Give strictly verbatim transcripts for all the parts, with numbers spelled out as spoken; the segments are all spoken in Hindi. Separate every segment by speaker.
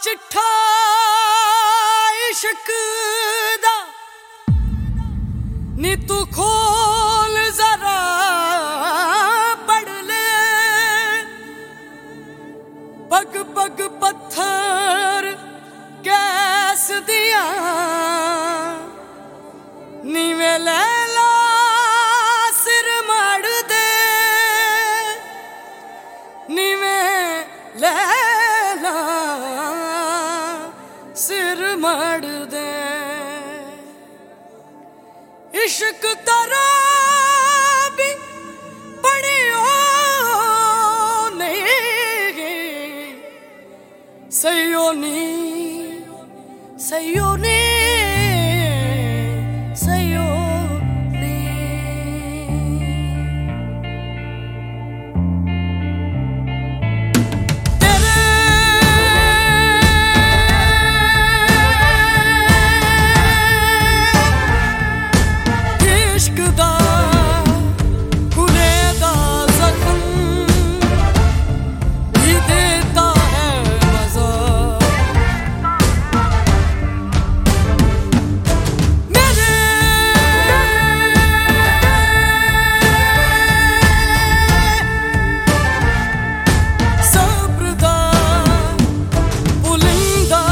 Speaker 1: चिट्ठा इश्क दा नी तू खोल जरा पढ़ ले, पग पग पत्थर कैस दिया नीवे लैला सिर मड़ दे, नीवे लैला सिर मड़ दे। इश्क तरा भी पढ़ियो नहीं, सही नी सही नी सही नी। तेरे इश्क दा खुले दा जख्म भी देता है मजा। मेरे सब्र दा पुलिंदा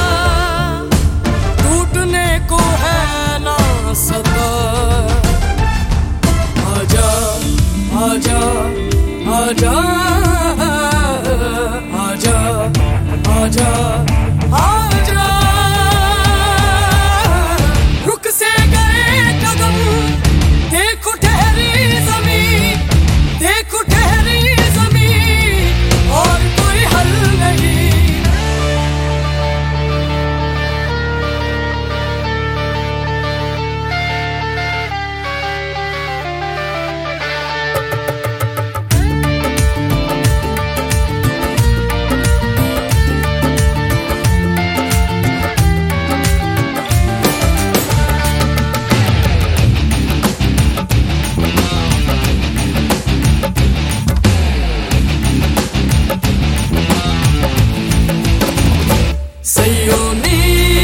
Speaker 1: टूटने को है ना सता। आजा आजा आजा आजा आजा आजा। रुक से गए कदम देखो ठहरी जमीन, देखो ठहरी जमीन और कोई हल नहीं। सयोनी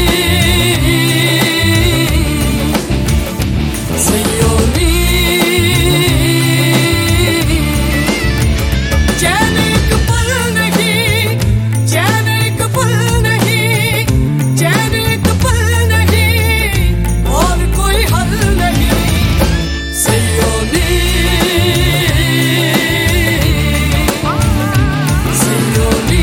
Speaker 1: सयोनी चैन एक पल नहीं, चैन एक पल नहीं, चैन एक पल नहीं और कोई हल नहीं। सयोनी सयोनी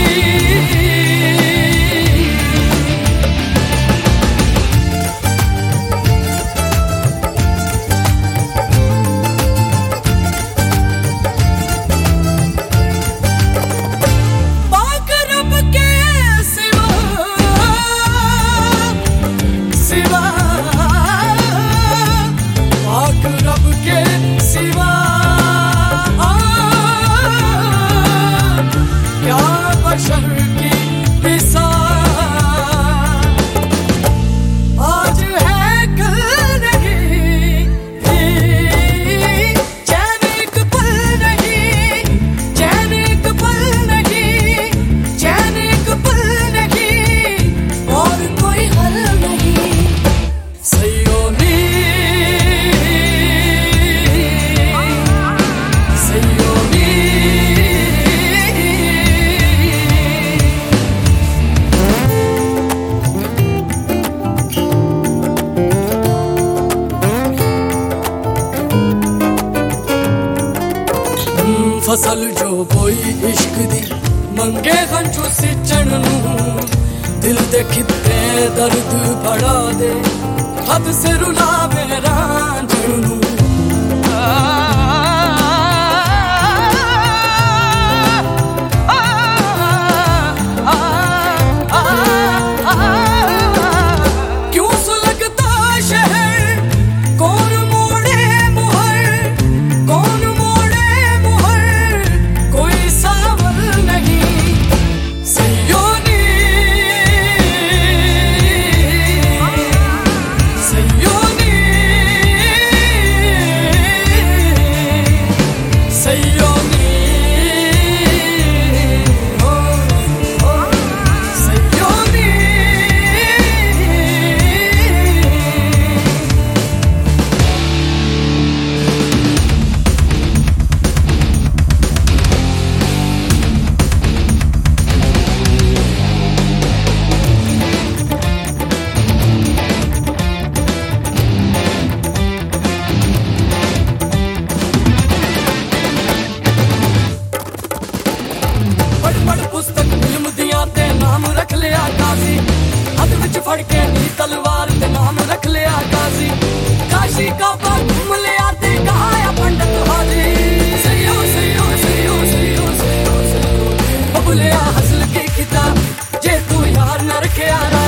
Speaker 1: रब के सिवा क्या बशर की पिसा। आज है कल नहीं, चैन एक पल नहीं, चैन एक पल नहीं, चैन एक पल नहीं और कोई हल नहीं। सयोनी फसल जो बोई इश्क दी मंगे खंजू सिचण नूं, दिल दे खिते दर्द बढ़ा दे हद से रुलावे रांझण नूं। क्यों सुलगता शहर कौन मोड़े मुहर, कौन मोड़े मुहर कोई सावल नहीं। सयोनी सयोनी विच फड़ के नी तलवार ते नाम रख लिया गाजी। काशी का बाग घूम लिया ते कहा पंडित हाजी। सही हो सही हो सही हो सही हो सही हो सही हो। बबुलिया हासिल की किताब जे तू यार न रखे यार